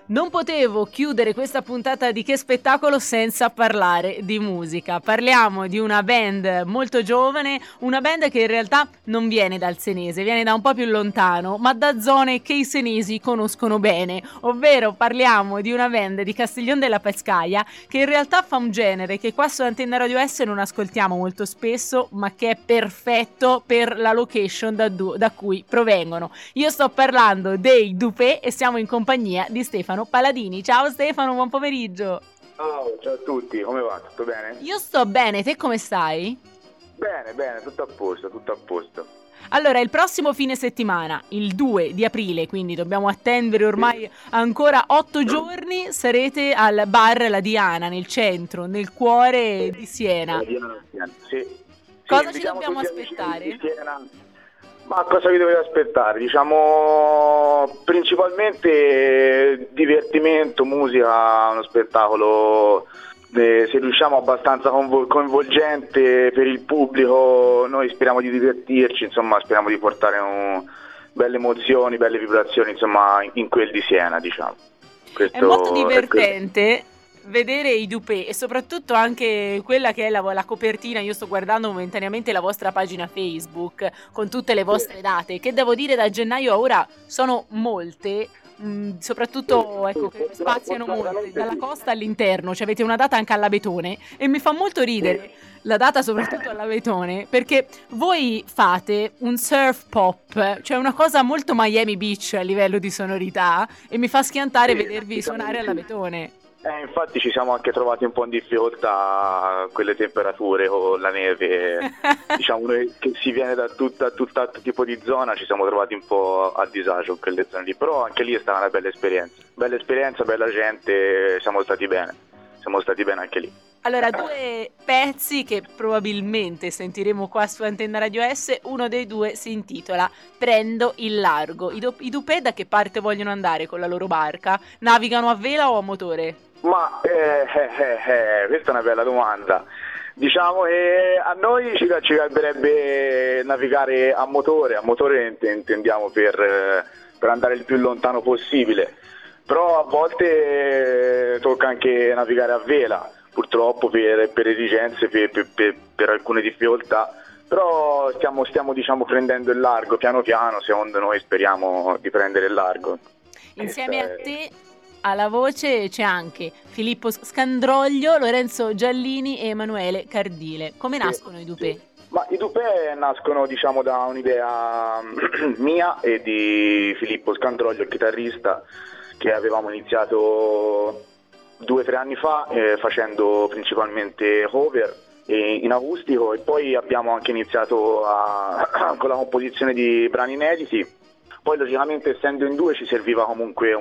Non potevo chiudere questa puntata di Che Spettacolo senza parlare di musica. Parliamo di una band molto giovane, una band che in realtà non viene dal Senese, viene da un po' più lontano, ma da zone che i senesi conoscono bene, ovvero parliamo di una band di Castiglion della Pescaia che in realtà fa un genere che qua su Antenna Radio S non ascoltiamo molto spesso, ma che è perfetto per la location da cui provengono. Io sto parlando dei Dupé e siamo in compagnia di Stefano Paladini. Ciao Stefano, buon pomeriggio. Ciao a tutti, come va? Tutto bene? Io sto bene, te come stai? Bene, tutto a posto. Allora, il prossimo fine settimana, il 2 di aprile, quindi dobbiamo attendere ormai ancora 8 giorni, sarete al bar La Diana, nel centro, nel cuore di Siena. Sì. Cosa ci dobbiamo aspettare? Ma cosa vi dovete aspettare? Diciamo principalmente divertimento, musica, uno spettacolo se riusciamo abbastanza coinvolgente per il pubblico. Noi speriamo di divertirci, insomma speriamo di portare belle emozioni, belle vibrazioni, insomma in quel di Siena, diciamo. Questo è molto divertente vedere i Dupé e soprattutto anche quella che è la copertina. Io sto guardando momentaneamente la vostra pagina Facebook con tutte le vostre date, che devo dire da gennaio a ora sono molte, soprattutto ecco, che spaziano molto dalla costa all'interno. Cioè avete una data anche all'Abetone e mi fa molto ridere la data soprattutto all'Abetone, perché voi fate un surf pop, cioè una cosa molto Miami Beach a livello di sonorità, e mi fa schiantare vedervi suonare all'Abetone. Infatti ci siamo anche trovati un po' in difficoltà a quelle temperature con la neve. Diciamo noi che si viene da tutt'altro tipo di zona, ci siamo trovati un po' a disagio in quelle zone lì, però anche lì è stata una bella esperienza, bella gente, siamo stati bene anche lì. Allora, due pezzi che probabilmente sentiremo qua su Antenna Radio S, uno dei due si intitola Prendo il largo. I Dupé da che parte vogliono andare con la loro barca? Navigano a vela o a motore? Ma questa è una bella domanda. Diciamo che a noi ci garberebbe navigare a motore intendiamo per andare il più lontano possibile, però a volte tocca anche navigare a vela, purtroppo per esigenze, per alcune difficoltà, però stiamo diciamo prendendo il largo piano piano, secondo noi speriamo di prendere il largo. Insieme a te alla voce c'è anche Filippo Scandroglio, Lorenzo Giallini e Emanuele Cardile. Come nascono i Dupé? Ma i Dupé nascono diciamo da un'idea mia e di Filippo Scandroglio, il chitarrista, che avevamo iniziato 2 o 3 anni fa facendo principalmente cover in acustico, e poi abbiamo anche iniziato con la composizione di brani inediti. Poi logicamente essendo in 2 ci serviva comunque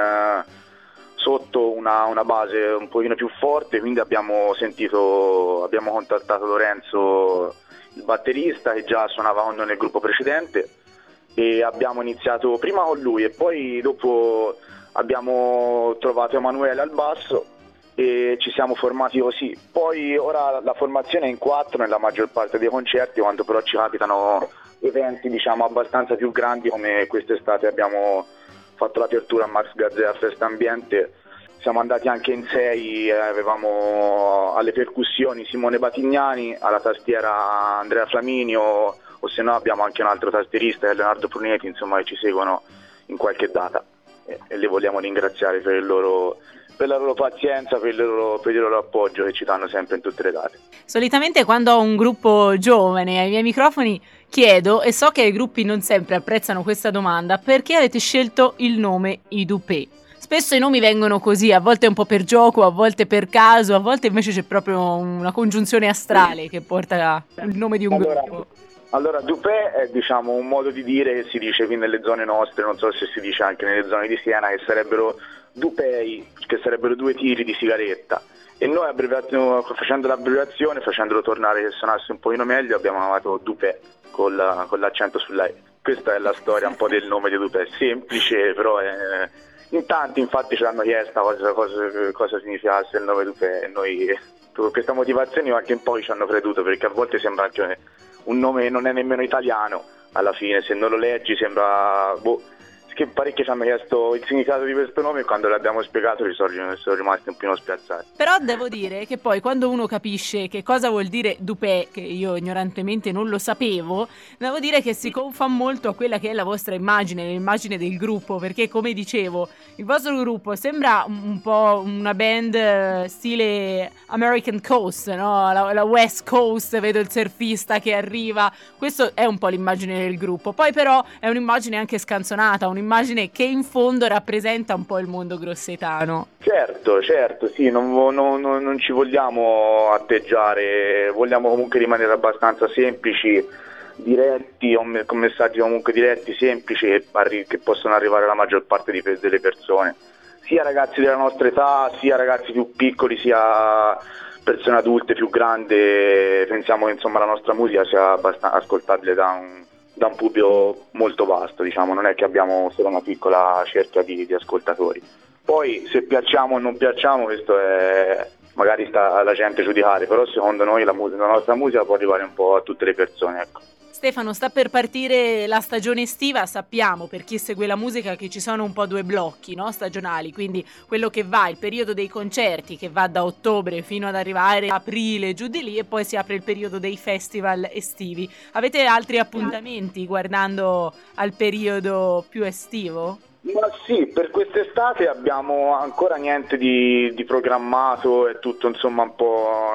sotto una base un pochino più forte, quindi abbiamo contattato Lorenzo, il batterista, che già suonava con noi nel gruppo precedente, e abbiamo iniziato prima con lui e poi dopo abbiamo trovato Emanuele al basso e ci siamo formati così. Poi ora la formazione è in 4 nella maggior parte dei concerti, quando però ci capitano eventi diciamo abbastanza più grandi, come quest'estate abbiamo fatto l'apertura a Max Gazzè Festa Ambiente, siamo andati anche in 6, avevamo alle percussioni Simone Batignani, alla tastiera Andrea Flaminio, o se no abbiamo anche un altro tastierista, Leonardo Pruneti, insomma, che ci seguono in qualche data e li vogliamo ringraziare per la loro pazienza, per il loro appoggio che ci danno sempre in tutte le date. Solitamente quando ho un gruppo giovane ai miei microfoni chiedo, e so che i gruppi non sempre apprezzano questa domanda, perché avete scelto il nome I Dupé? Spesso i nomi vengono così, a volte un po' per gioco, a volte per caso, a volte invece c'è proprio una congiunzione astrale che porta il nome di un gruppo. Allora, Dupé è diciamo un modo di dire che si dice qui nelle zone nostre, non so se si dice anche nelle zone di Siena, che sarebbero Dupei, che sarebbero 2 tiri di sigaretta. E noi facendo l'abbreviazione, facendolo tornare che suonasse un pochino meglio, abbiamo chiamato Dupé con l'accento sulla E. Questa è la storia un po' del nome di Dupé, semplice, però in tanti infatti ce l'hanno chiesta cosa significasse il nome Dupé, e noi per questa motivazione anche un po' ci hanno creduto, perché a volte sembra che un nome non è nemmeno italiano alla fine, se non lo leggi sembra che parecchi ci hanno chiesto il significato di questo nome e quando l'abbiamo spiegato sono rimasti un po' spiazzati. Però devo dire che poi quando uno capisce che cosa vuol dire Dupé, che io ignorantemente non lo sapevo, devo dire che si confà molto a quella che è la vostra immagine, l'immagine del gruppo, perché come dicevo, il vostro gruppo sembra un po' una band stile American Coast, no? La West Coast, vedo il surfista che arriva, questo è un po' l'immagine del gruppo, poi però è un'immagine anche scanzonata, un'immagine che in fondo rappresenta un po' il mondo grossetano. Certo, sì, non ci vogliamo atteggiare, vogliamo comunque rimanere abbastanza semplici, diretti, con messaggi comunque diretti, semplici, che possono arrivare alla maggior parte delle persone, sia ragazzi della nostra età, sia ragazzi più piccoli, sia persone adulte più grandi. Pensiamo che insomma la nostra musica sia abbastanza ascoltabile da un pubblico molto vasto, diciamo, non è che abbiamo solo una piccola cerchia di ascoltatori. Poi se piacciamo o non piacciamo, questo è magari sta alla gente giudicare, però secondo noi la nostra musica può arrivare un po' a tutte le persone, ecco. Stefano, sta per partire la stagione estiva, sappiamo per chi segue la musica che ci sono un po' due blocchi, no? Stagionali, quindi quello che va, il periodo dei concerti che va da ottobre fino ad arrivare a aprile, giù di lì, e poi si apre il periodo dei festival estivi. Avete altri appuntamenti guardando al periodo più estivo? Ma sì, per quest'estate abbiamo ancora niente di programmato, è tutto insomma un po'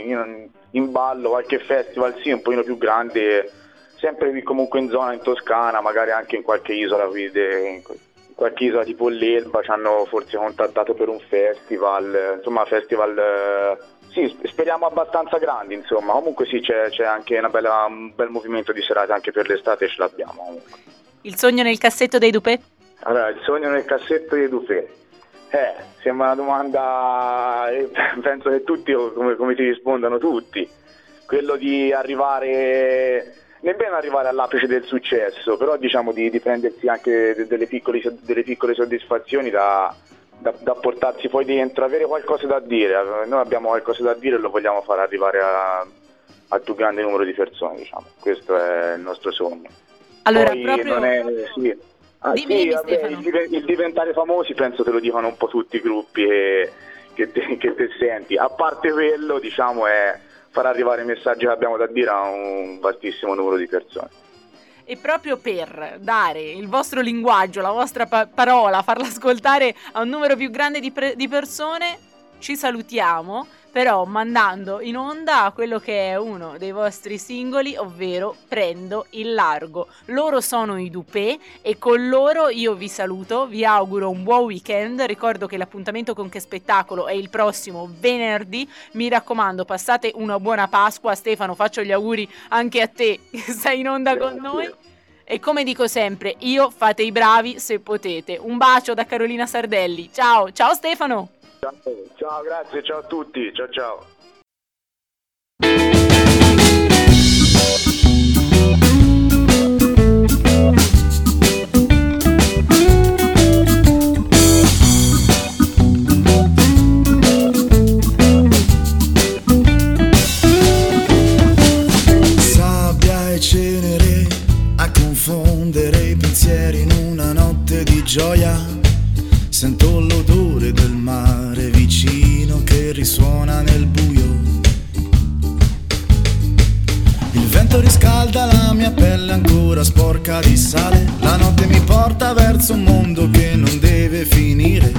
in ballo, qualche festival sì, un pochino più grande, sempre qui comunque in zona in Toscana, magari anche in qualche isola, in qualche isola tipo l'Elba ci hanno forse contattato per un festival, insomma festival sì, speriamo abbastanza grandi, insomma. Comunque sì, c'è anche un bel movimento di serate anche per l'estate, ce l'abbiamo comunque. Il sogno nel cassetto dei Dupé? Allora, il sogno nel cassetto dei Dupé. Sembra una domanda, penso che tutti, come ti rispondano tutti, quello di arrivare, nemmeno arrivare all'apice del successo, però diciamo di prendersi anche delle piccole soddisfazioni da portarsi poi dentro, avere qualcosa da dire. Noi abbiamo qualcosa da dire e lo vogliamo far arrivare al più grande numero di persone, diciamo. Questo è il nostro sogno. Allora, poi proprio... non è... Sì. Dimmi, Il diventare famosi penso te lo dicono un po' tutti i gruppi che te senti, a parte quello diciamo è far arrivare i messaggi che abbiamo da dire a un vastissimo numero di persone. E proprio per dare il vostro linguaggio, la vostra parola, farla ascoltare a un numero più grande di persone, ci salutiamo, però mandando in onda quello che è uno dei vostri singoli, ovvero Prendo il largo. Loro sono i Dupé e con loro io vi saluto, vi auguro un buon weekend. Ricordo che l'appuntamento con Che Spettacolo è il prossimo venerdì, mi raccomando passate una buona Pasqua. Stefano, faccio gli auguri anche a te che sei in onda con noi. E come dico sempre, fate i bravi se potete. Un bacio da Carolina Sardelli. Ciao Stefano. Ciao, grazie, ciao a tutti, ciao. Sabbia e cenere a confondere i pensieri in una notte di gioia. Sento l'odore del mare vicino che risuona nel buio. Il vento riscalda la mia pelle ancora sporca di sale. La notte mi porta verso un mondo che non deve finire.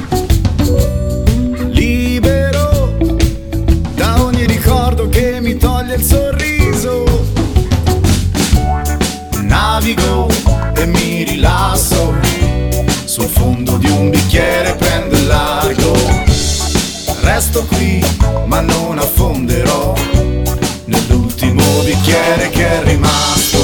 Libero da ogni ricordo che mi toglie il sorriso. Navigo e mi rilasso. Sul fondo di un bicchiere prendo il largo. Resto qui ma non affonderò nell'ultimo bicchiere che è rimasto.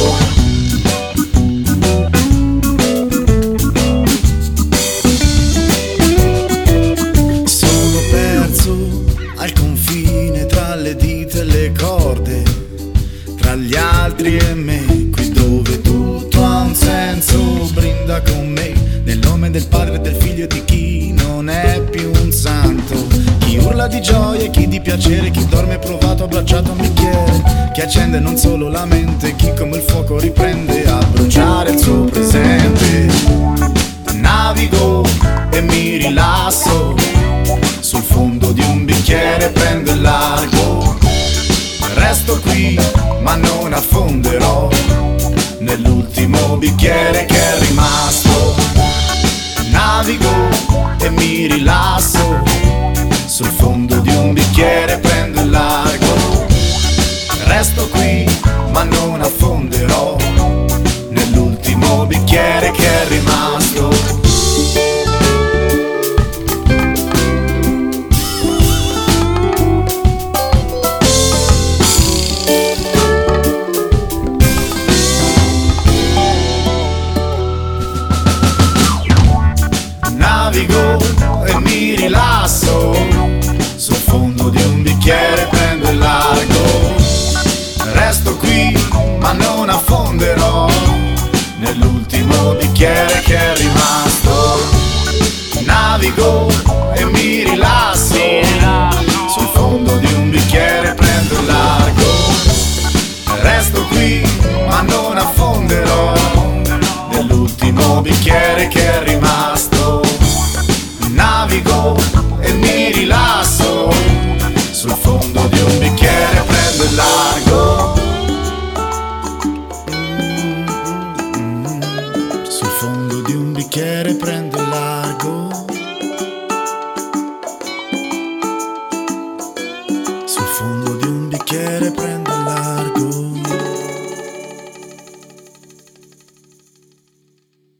Sono perso al confine tra le dita e le corde, tra gli altri e me, qui dove tutto ha un senso. Brinda con me nel nome del Padre e del Figlio e di chi non è più un santo. Chi urla di gioia e chi di piacere, chi dorme provato abbracciato a un bicchiere che accende non solo la mente, chi come il fuoco riprende a bruciare il suo presente. navigo e mi rilasso. Sul fondo di un bicchiere prendo il largo. Resto qui ma non affonderò nell'ultimo bicchiere che è rimasto. Navigo e mi rilasso. Sul fondo di un bicchiere prendo il largo. Resto qui ma non affonderò nell'ultimo bicchiere che è rimasto. Navigo e mi rilasso. Sul fondo di un bicchiere prendo il largo. Resto qui ma non affonderò nell'ultimo bicchiere che è rimasto. Navigo e mi rilasso.